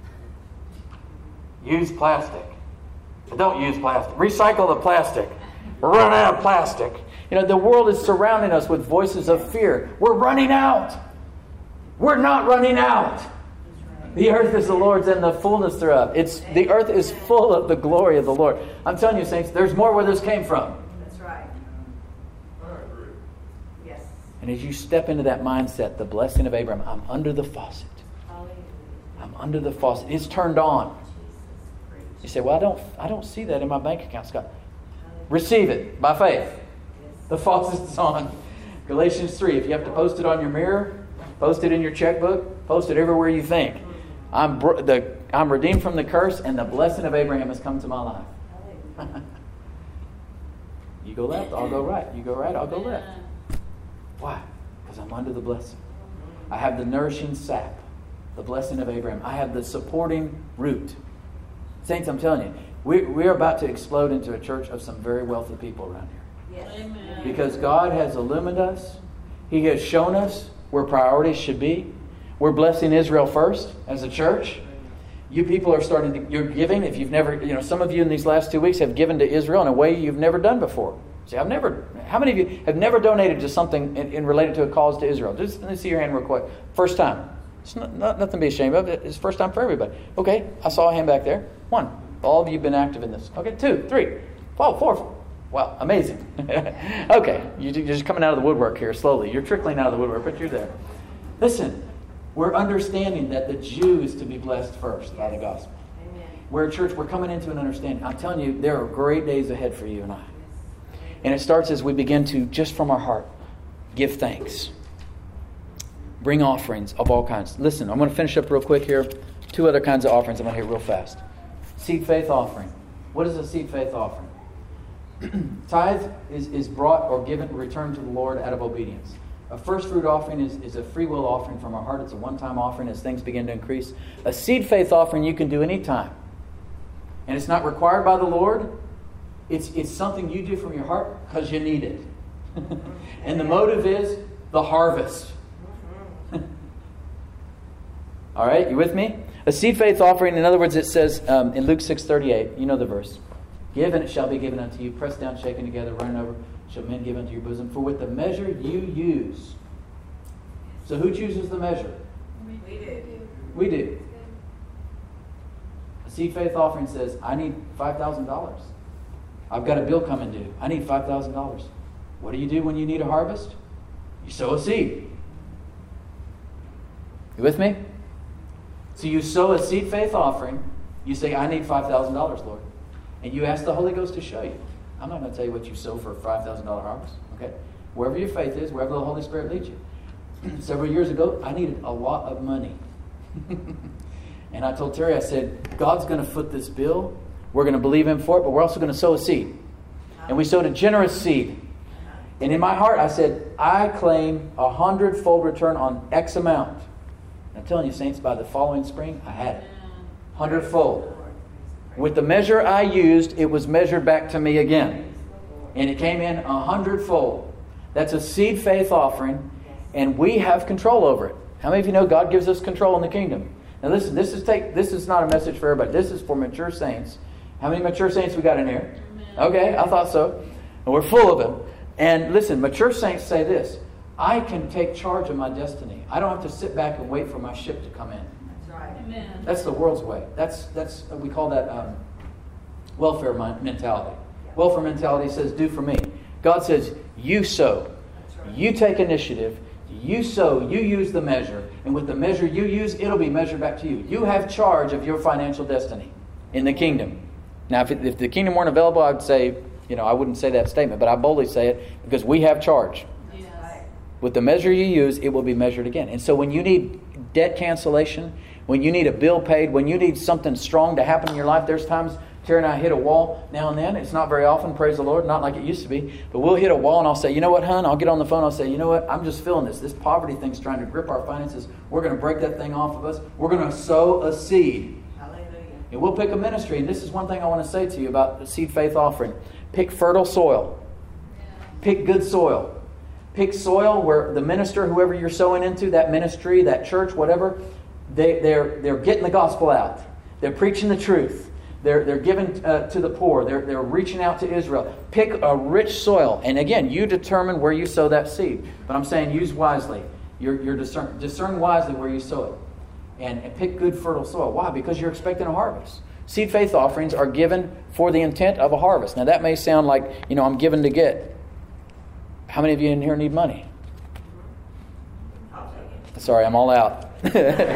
Use plastic. Don't use plastic. Recycle the plastic. We're running out of plastic. You know, the world is surrounding us with voices of fear. We're running out. We're not running out. The earth is the Lord's and the fullness thereof. It's the earth is full of the glory of the Lord. I'm telling you, saints, there's more where this came from. That's right. Yes. And as you step into that mindset, the blessing of Abraham, I'm under the faucet. I'm under the faucet. It's turned on. You say, well, I don't I don't see that in my bank account, Scott. Receive it by faith. The faucet is on. Galatians three, if you have to post it on your mirror, post it in your checkbook, post it everywhere you think. I'm br- the I'm redeemed from the curse, and the blessing of Abraham has come to my life. You go left, I'll go right. You go right, I'll go left. Why? Because I'm under the blessing. I have the nourishing sap, the blessing of Abraham. I have the supporting root. Saints, I'm telling you, we, we're about to explode into a church of some very wealthy people around here. Yes. Amen. Because God has illumined us. He has shown us where priorities should be. We're blessing Israel first as a church. You people are starting to, you're giving. If you've never, you know, some of you in these last two weeks have given to Israel in a way you've never done before. See, I've never, how many of you have never donated to something in, in related to a cause to Israel? Just let me see your hand real quick. First time. It's not, not, nothing to be ashamed of. It's first time for everybody. Okay, I saw a hand back there. One. All of you have been active in this. Okay, two, three, four, four. Wow, amazing. Okay, you're just coming out of the woodwork here slowly. You're trickling out of the woodwork, but you're there. Listen. We're understanding that the Jew is to be blessed first by the gospel. Amen. We're a church, we're coming into an understanding. I'm telling you, there are great days ahead for you and I. And it starts as we begin to, just from our heart, give thanks. Bring offerings of all kinds. Listen, I'm going to finish up real quick here. Two other kinds of offerings I'm going to hit real fast. Seed faith offering. What is a seed faith offering? Tithe is, is brought or given, returned to the Lord out of obedience. A first fruit offering is, is a free will offering from our heart. It's a one-time offering as things begin to increase. A seed faith offering you can do anytime. And it's not required by the Lord. It's, it's something you do from your heart because you need it. And the motive is the harvest. All right, you with me? A seed faith offering, in other words, it says um, in Luke six thirty-eight, you know the verse. Give and it shall be given unto you, pressed down, shaken together, running over, shall men give unto your bosom. For with the measure you use. So who chooses the measure? We do. We do. A seed faith offering says, I need five thousand dollars. I've got a bill coming due. I need five thousand dollars. What do you do when you need a harvest? You sow a seed. You with me? So you sow a seed faith offering. You say, I need five thousand dollars, Lord. And you ask the Holy Ghost to show you. I'm not going to tell you what you sow for a five thousand dollars harvest. Okay? Wherever your faith is, wherever the Holy Spirit leads you. Several years ago, I needed a lot of money. And I told Terry, I said, God's going to foot this bill. We're going to believe Him for it, but we're also going to sow a seed. And we sowed a generous seed. And in my heart, I said, I claim a hundredfold return on X amount. And I'm telling you, saints, by the following spring, I had it. Hundredfold. With the measure I used, it was measured back to me again. And it came in a hundredfold. That's a seed faith offering, and we have control over it. How many of you know God gives us control in the kingdom? Now listen, this is take this is not a message for everybody. This is for mature saints. How many mature saints we got in here? Okay, I thought so. And we're full of them. And listen, mature saints say this: I can take charge of my destiny. I don't have to sit back and wait for my ship to come in. Amen. That's the world's way. That's that's we call that um, welfare mentality. Welfare mentality says, do for me. God says, you sow. You take initiative. You sow. You use the measure. And with the measure you use, it'll be measured back to you. You have charge of your financial destiny in the kingdom. Now, if, it, if the kingdom weren't available, I would say, you know, I wouldn't say that statement. But I boldly say it because we have charge. Yes. With the measure you use, it will be measured again. And so when you need debt cancellation, when you need a bill paid, when you need something strong to happen in your life, there's times Terry and I hit a wall now and then. It's not very often, praise the Lord, not like it used to be. But we'll hit a wall and I'll say, you know what, hon? I'll get on the phone. I'll say, you know what? I'm just feeling this. This poverty thing's trying to grip our finances. We're going to break that thing off of us. We're going to sow a seed. Hallelujah. And we'll pick a ministry. And this is one thing I want to say to you about the seed faith offering. Pick fertile soil. Pick good soil. Pick soil where the minister, whoever you're sowing into, that ministry, that church, whatever, They, they're, they're getting the gospel out. They're preaching the truth. They're, they're giving uh, to the poor. They're, they're reaching out to Israel. Pick a rich soil. And again, you determine where you sow that seed. But I'm saying use wisely. You're, you're discern, discern wisely where you sow it. And, and pick good fertile soil. Why? Because you're expecting a harvest. Seed faith offerings are given for the intent of a harvest. Now that may sound like, you know, I'm given to get. How many of you in here need money? Sorry, I'm all out. You're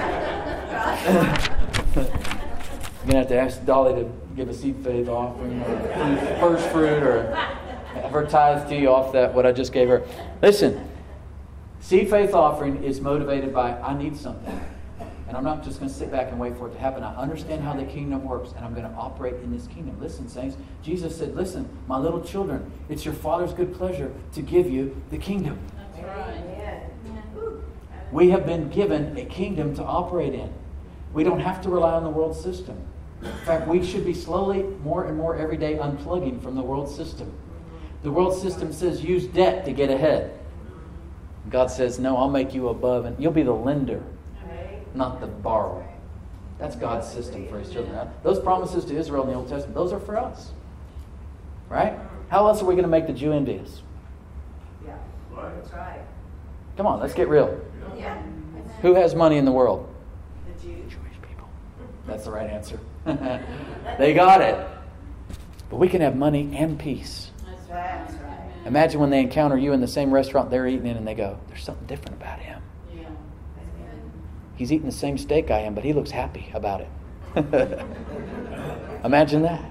going to have to ask Dolly to give a seed faith offering or first fruit or have her tithe to you off that, what I just gave her. Listen, seed faith offering is motivated by, I need something. And I'm not just going to sit back and wait for it to happen. I understand how the kingdom works, and I'm going to operate in this kingdom. Listen, saints, Jesus said, listen, my little children, it's your Father's good pleasure to give you the kingdom. That's right. We have been given a kingdom to operate in. We don't have to rely on the world system. In fact, we should be slowly, more and more every day, unplugging from the world system. The world system says use debt to get ahead. God says, no, I'll make you above, and you'll be the lender, not the borrower. That's God's system for His children. Those promises to Israel in the Old Testament, those are for us. Right? How else are we going to make the Jew envious? Yeah, that's right. Come on, let's get real. Yeah. Who has money in the world? The Jews. Jewish people. That's the right answer. They got it. But we can have money and peace. That's right. That's right. Imagine when they encounter you in the same restaurant they're eating in and they go, there's something different about him. Yeah. He's eating the same steak I am, but he looks happy about it. Imagine that.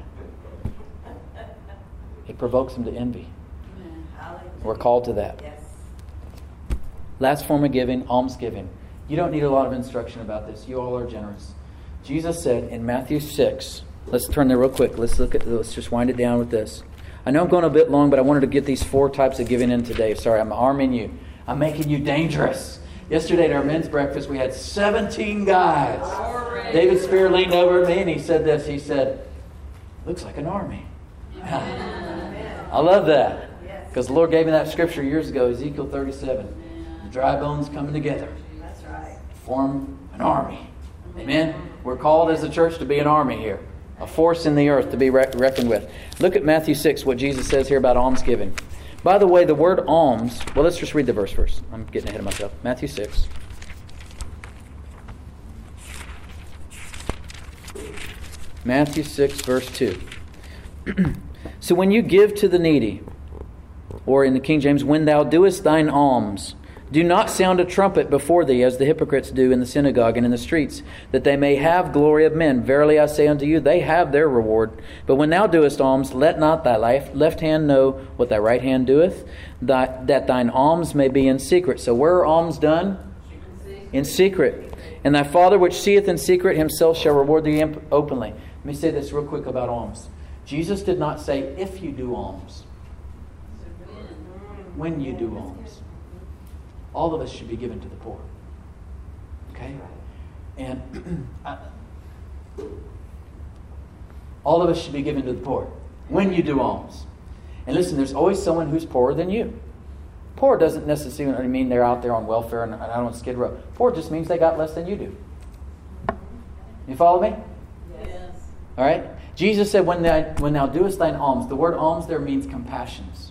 It provokes them to envy. We're called to that. Yes. Last form of giving, almsgiving. You don't need a lot of instruction about this. You all are generous. Jesus said in Matthew six, Let's turn there real quick. Let's look at. Let's just wind it down with this. I know I'm going a bit long, but I wanted to get these four types of giving in today. Sorry, I'm arming you. I'm making you dangerous. Yesterday at our men's breakfast, we had seventeen guys. David Spear leaned over at me and he said this. He said, "Looks like an army." I love that. Because the Lord gave me that scripture years ago, Ezekiel thirty-seven. The dry bones coming together. That's right. Form an army. Amen. We're called as a church to be an army here. A force in the earth to be reckoned with. Look at Matthew six, what Jesus says here about almsgiving. By the way, the word alms, well, let's just read the verse first. I'm getting ahead of myself. Matthew six. Matthew six, verse two. So when you give to the needy, or in the King James, when thou doest thine alms, do not sound a trumpet before thee, as the hypocrites do in the synagogue and in the streets, that they may have glory of men. Verily I say unto you, they have their reward. But when thou doest alms, let not thy left hand know what thy right hand doeth, that thine alms may be in secret. So where are alms done? In secret. And thy Father which seeth in secret himself shall reward thee openly. Let me say this real quick about alms. Jesus did not say, if you do alms. When you do alms. All of us should be given to the poor. Okay? And I, all of us should be given to the poor. When you do alms. And listen, there's always someone who's poorer than you. Poor doesn't necessarily mean they're out there on welfare and I don't know, Skid Row. Poor just means they got less than you do. You follow me? Yes. All right? Jesus said, when thou, when thou doest thine alms, the word alms there means compassions.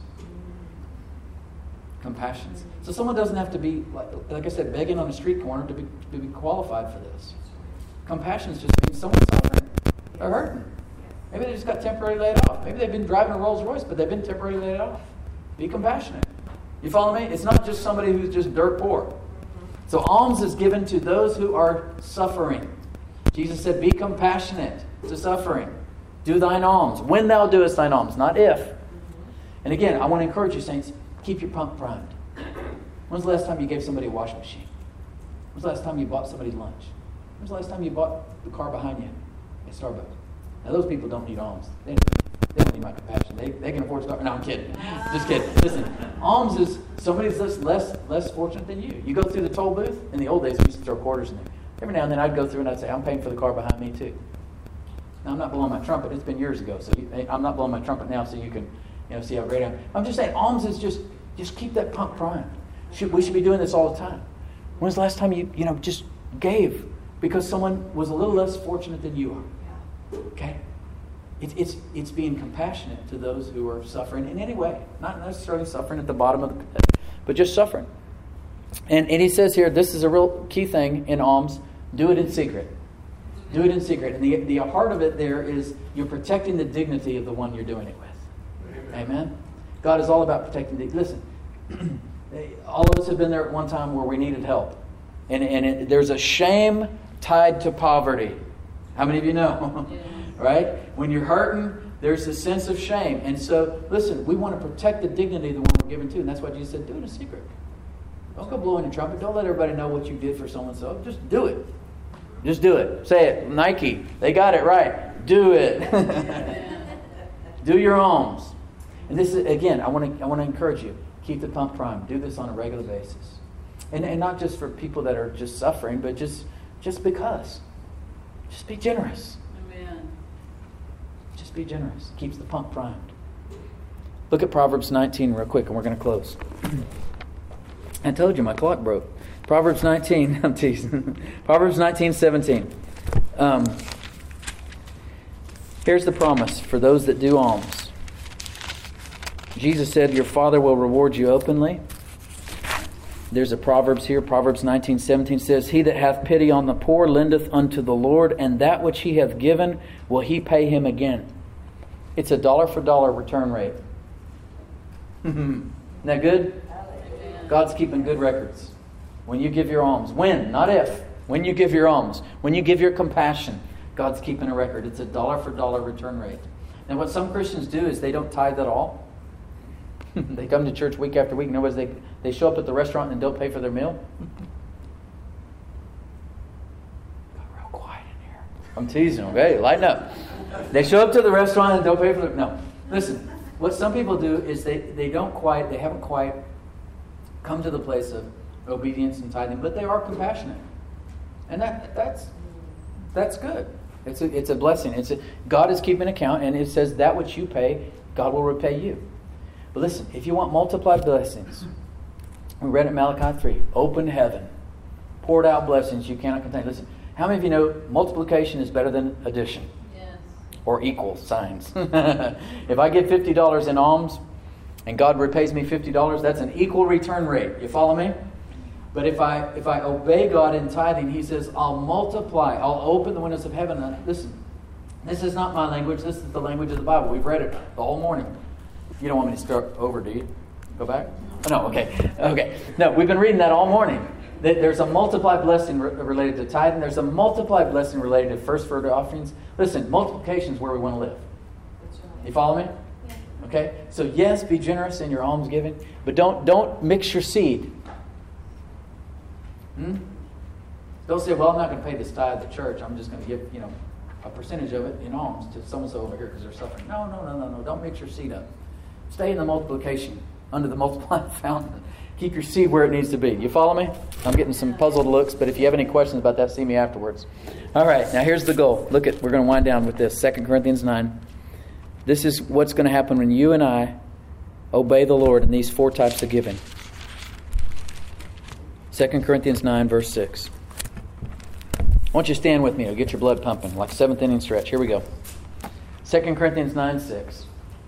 Compassions. So someone doesn't have to be, like, like I said, begging on a street corner to be, to be qualified for this. Compassions just means someone's suffering. They're hurting. Maybe they just got temporarily laid off. Maybe they've been driving a Rolls Royce, but they've been temporarily laid off. Be compassionate. You follow me? It's not just somebody who's just dirt poor. So alms is given to those who are suffering. Jesus said, be compassionate to suffering. Do thine alms. When thou doest thine alms, not if. And again, I want to encourage you, saints, keep your pump primed. When's the last time you gave somebody a washing machine? When's the last time you bought somebody's lunch? When's the last time you bought the car behind you at Starbucks? Now, those people don't need alms. They don't, they don't need my compassion. They, they can afford Starbucks. No, I'm kidding. Just kidding. Listen, alms is somebody that's less, less fortunate than you. You go through the toll booth. In the old days, we used to throw quarters in there. Every now and then, I'd go through and I'd say, I'm paying for the car behind me, too. Now, I'm not blowing my trumpet. It's been years ago. So you, I'm not blowing my trumpet now so you can you know, see how great I am. I'm just saying, alms is just, just keep that pump primed. Should, we should be doing this all the time. When's the last time you, you know, just gave because someone was a little less fortunate than you are? Okay? It, it's it's being compassionate to those who are suffering in any way. Not necessarily suffering at the bottom of the pit, but just suffering. And, and he says here, this is a real key thing in alms, do it in secret. Do it in secret. And the, the heart of it there is you're protecting the dignity of the one you're doing it with. Amen. Amen? God is all about protecting the... Listen, all of us have been there at one time where we needed help. And, and it, there's a shame tied to poverty. How many of you know? Yes. Right? When you're hurting, there's a sense of shame. And so, listen, we want to protect the dignity of the one we're given to. And that's why Jesus said, do it in secret. Don't go blowing your trumpet. Don't let everybody know what you did for so-and-so. Just do it. Just do it. Say it. Nike. They got it right. Do it. Do your alms. And this is, again, I want to I want to encourage you. Keep the pump primed. Do this on a regular basis. And and not just for people that are just suffering, but just just because. Just be generous. Amen. Just be generous. Keeps the pump primed. Look at Proverbs nineteen real quick, and we're going to close. I told you my clock broke. Proverbs nineteen. I'm teasing. Proverbs nineteen seventeen. Um, here's the promise for those that do alms. Jesus said, your Father will reward you openly. There's a Proverbs here. Proverbs nineteen seventeen says, he that hath pity on the poor lendeth unto the Lord, and that which he hath given will he pay him again. It's a dollar for dollar return rate. Isn't that good? God's keeping good records. When you give your alms. When, not if. When you give your alms. When you give your compassion. God's keeping a record. It's a dollar for dollar return rate. Now what some Christians do is they don't tithe at all. They come to church week after week. Nobody's they they show up at the restaurant and don't pay for their meal. Got real quiet in here. I'm teasing, okay? Lighten up. They show up to the restaurant and don't pay for the... No. Listen, what some people do is they, they don't quite, they haven't quite come to the place of obedience and tithing, but they are compassionate. And that that's that's good. It's a, it's a blessing. It's a, God is keeping account, and it says that which you pay, God will repay you. But listen, if you want multiplied blessings, we read it in Malachi three, open heaven, poured out blessings you cannot contain. Listen, how many of you know multiplication is better than addition? Yes. Or equal signs. If I give fifty dollars in alms, and God repays me fifty dollars, that's an equal return rate. You follow me? But if I if I obey God in tithing, He says, I'll multiply. I'll open the windows of heaven. And listen, this is not my language. This is the language of the Bible. We've read it the whole morning. You don't want me to start over, do you? Go back? Oh, no, okay. Okay. No, we've been reading that all morning. There's a multiplied blessing re- related to tithing. There's a multiplied blessing related to first fruit offerings. Listen, multiplication is where we want to live. You follow me? Okay? So yes, be generous in your alms giving, but don't don't mix your seed. Hmm? Don't say, well, I'm not going to pay this tithe to church. I'm just going to give, you know, a percentage of it in alms to so-and-so over here because they're suffering. No, no, no, no, no. Don't mix your seed up. Stay in the multiplication, under the multiplying fountain. Keep your seed where it needs to be. You follow me? I'm getting some puzzled looks, but if you have any questions about that, see me afterwards. All right, now here's the goal. Look at, we're going to wind down with this. Second Corinthians nine. This is what's going to happen when you and I obey the Lord in these four types of giving. Second Corinthians nine, verse six. I want you to stand with me. It'll get your blood pumping, like seventh inning stretch. Here we go. Second Corinthians nine, six.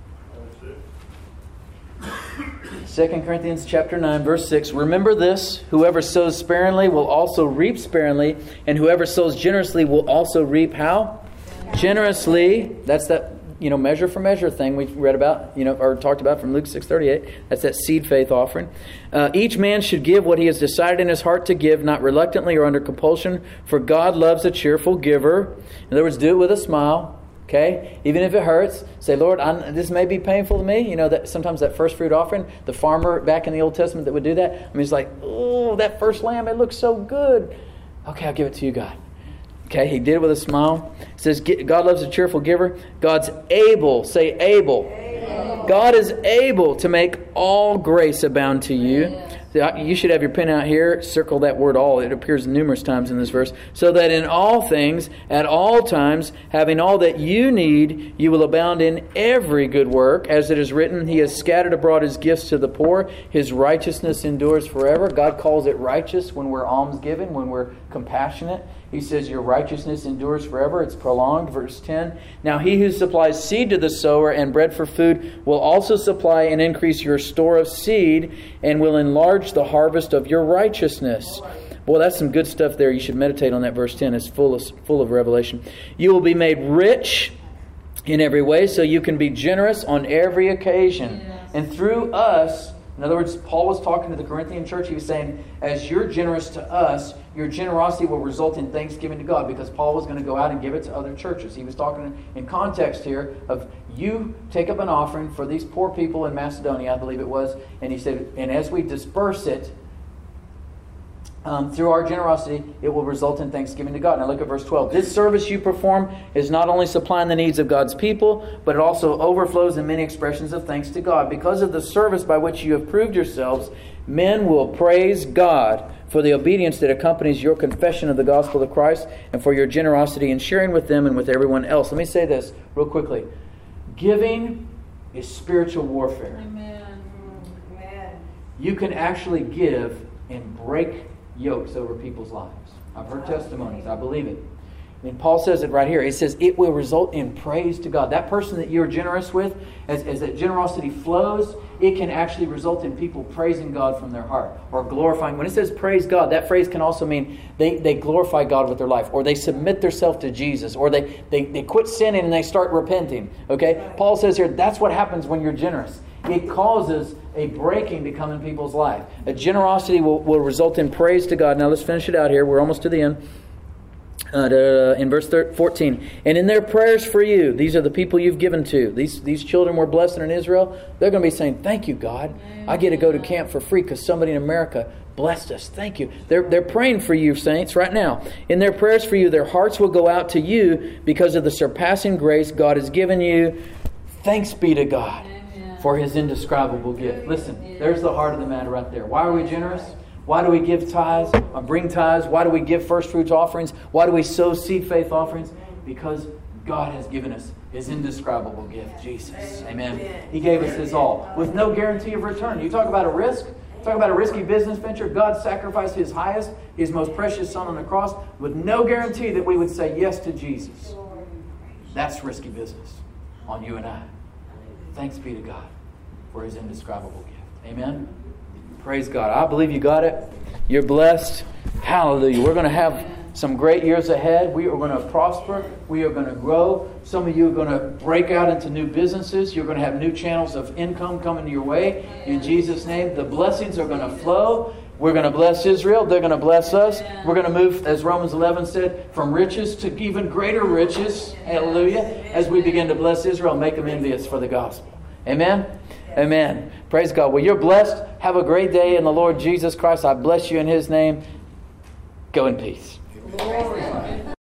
Second Corinthians chapter nine, verse six. Remember this, whoever sows sparingly will also reap sparingly, and whoever sows generously will also reap how? Generously. That's that, you know, measure for measure thing we read about, you know, or talked about from Luke six thirty-eight. That's that seed faith offering. Uh, each man should give what he has decided in his heart to give, not reluctantly or under compulsion, for God loves a cheerful giver. In other words, do it with a smile. Okay, even if it hurts, say, Lord, I'm, this may be painful to me. You know that sometimes that first fruit offering, the farmer back in the Old Testament that would do that. I mean, he's like, oh, that first lamb, it looks so good. Okay, I'll give it to you, God. Okay, he did it with a smile. It says, God loves a cheerful giver. God's able, say able. able. God is able to make all grace abound to you. Yes. You should have your pen out here. Circle that word all. It appears numerous times in this verse. So that in all things, at all times, having all that you need, you will abound in every good work. As it is written, He has scattered abroad His gifts to the poor. His righteousness endures forever. God calls it righteous when we're almsgiving, when we're compassionate. He says your righteousness endures forever. It's prolonged. Verse ten. Now He who supplies seed to the sower and bread for food will also supply and increase your store of seed and will enlarge the harvest of your righteousness. Boy, that's some good stuff there. You should meditate on that. Verse ten. It's full of, full of revelation. You will be made rich in every way so you can be generous on every occasion. Yes. And through us, in other words, Paul was talking to the Corinthian church. He was saying, as you're generous to us, your generosity will result in thanksgiving to God, because Paul was going to go out and give it to other churches. He was talking in context here of you take up an offering for these poor people in Macedonia, I believe it was. And he said, and as we disperse it, Um, through our generosity, it will result in thanksgiving to God. Now look at verse twelve. This service you perform is not only supplying the needs of God's people, but it also overflows in many expressions of thanks to God. Because of the service by which you have proved yourselves, men will praise God for the obedience that accompanies your confession of the gospel of Christ and for your generosity in sharing with them and with everyone else. Let me say this real quickly. Giving is spiritual warfare. Amen. Amen. You can actually give and break yokes over people's lives. I've heard testimonies. I believe it. And Paul says it right here. He says it will result in praise to God. That person that you're generous with, as, as that generosity flows, it can actually result in people praising God from their heart or glorifying. When it says praise God, that phrase can also mean they, they glorify God with their life, or they submit themselves to Jesus, or they, they, they quit sinning and they start repenting. Okay? Paul says here, that's what happens when you're generous. It causes a breaking to come in people's life. A generosity will, will result in praise to God. Now let's finish it out here. We're almost to the end. Uh, in verse fourteen. And in their prayers for you, these are the people you've given to. These, these children we're blessing in Israel. They're going to be saying, thank you, God. I get to go to camp for free because somebody in America blessed us. Thank you. They're, they're praying for you, saints, right now. In their prayers for you, their hearts will go out to you because of the surpassing grace God has given you. Thanks be to God for His indescribable gift. Listen, there's the heart of the matter right there. Why are we generous? Why do we give tithes or bring tithes? Why do we give first fruits offerings? Why do we sow seed faith offerings? Because God has given us His indescribable gift, Jesus. Amen. He gave us His all with no guarantee of return. You talk about a risk? Talk about a risky business venture. God sacrificed His highest, His most precious Son on the cross with no guarantee that we would say yes to Jesus. That's risky business on you and I. Thanks be to God for His indescribable gift. Amen. Praise God. I believe you got it. You're blessed. Hallelujah. We're going to have some great years ahead. We are going to prosper. We are going to grow. Some of you are going to break out into new businesses. You're going to have new channels of income coming your way. In Jesus' name, the blessings are going to flow. We're going to bless Israel. They're going to bless us. We're going to move, as Romans eleven said, from riches to even greater riches. Hallelujah. As we begin to bless Israel, make them envious for the gospel. Amen. Amen. Praise God. Well, you're blessed. Have a great day in the Lord Jesus Christ. I bless you in His name. Go in peace. Praise